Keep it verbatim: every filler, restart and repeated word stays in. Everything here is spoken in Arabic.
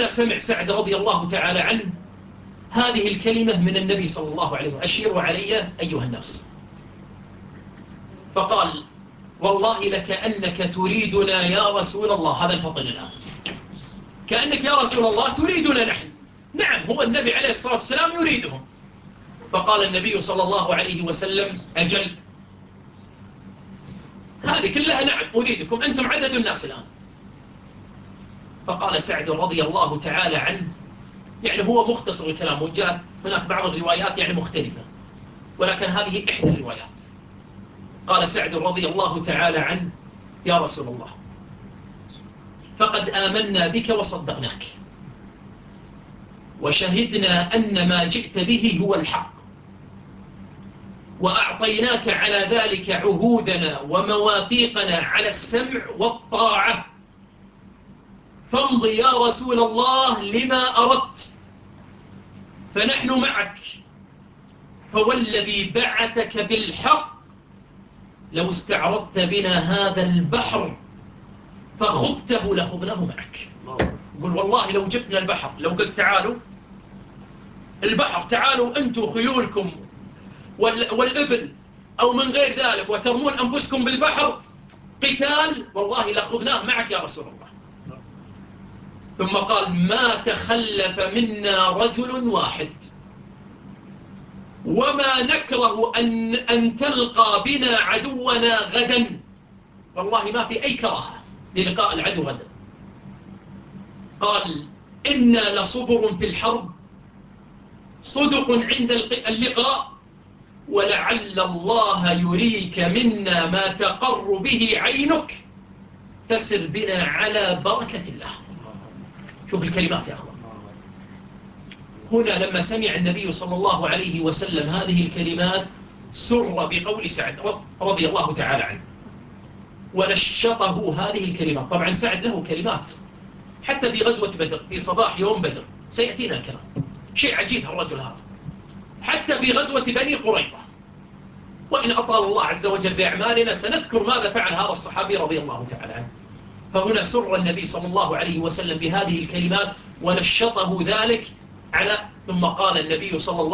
هنا سمع سعد رضي الله تعالى عنه هذه الكلمة من النبي صلى الله عليه وسلم: أشيروا علي أيها الناس. فقال: والله لكأنك تريدنا يا رسول الله. هذا الفطن الآن، كأنك يا رسول الله تريدنا نحن. نعم، هو النبي عليه الصلاة والسلام يريدهم. فقال النبي صلى الله عليه وسلم: أجل، هذه كلها نعم أريدكم، أنتم عدد الناس الآن. فقال سعد رضي الله تعالى عنه، يعني هو مختصر الكلام، وجاءت هناك بعض الروايات يعني مختلفة، ولكن هذه إحدى الروايات. قال سعد رضي الله تعالى عنه: يا رسول الله، فقد آمنا بك وصدقناك، وشهدنا أن ما جئت به هو الحق، وأعطيناك على ذلك عهودنا ومواثيقنا على السمع والطاعة، فامض يا رسول الله لما أردت، فنحن معك، فوالذي بعثك بالحق لو استعرضت بنا هذا البحر فخضته لخضناه معك. يقول والله لو جبتنا البحر، لو قلت تعالوا البحر، تعالوا أنتم خيولكم والإبل أو من غير ذلك وترمون أنفسكم بالبحر قتال، والله لخذناه معك يا رسول الله. ثم قال: ما تخلف منا رجل واحد، وما نكره أن, أن تلقى بنا عدونا غدا. والله ما في أي كراهة للقاء العدو غدا. قال: إنا لصبر في الحرب، صدق عند اللقاء، ولعل الله يريك منا ما تقر به عينك، فسر بنا على بركة الله. شوف الكلمات يا أخوان. هنا لما سمع النبي صلى الله عليه وسلم هذه الكلمات سر بقول سعد رضي الله تعالى عنه، ونشطه هذه الكلمات. طبعا سعد له كلمات حتى في غزوة بدر، في صباح يوم بدر سيأتينا الكلام. شيء عجيب الرجل هذا، حتى في غزوة بني قريظة. وإن أطال الله عز وجل بأعمالنا سنذكر ماذا فعل هذا الصحابي رضي الله تعالى عنه. فهنا سر النبي صلى الله عليه وسلم بهذه الكلمات ونشطه ذلك على. ثم قال النبي صلى الله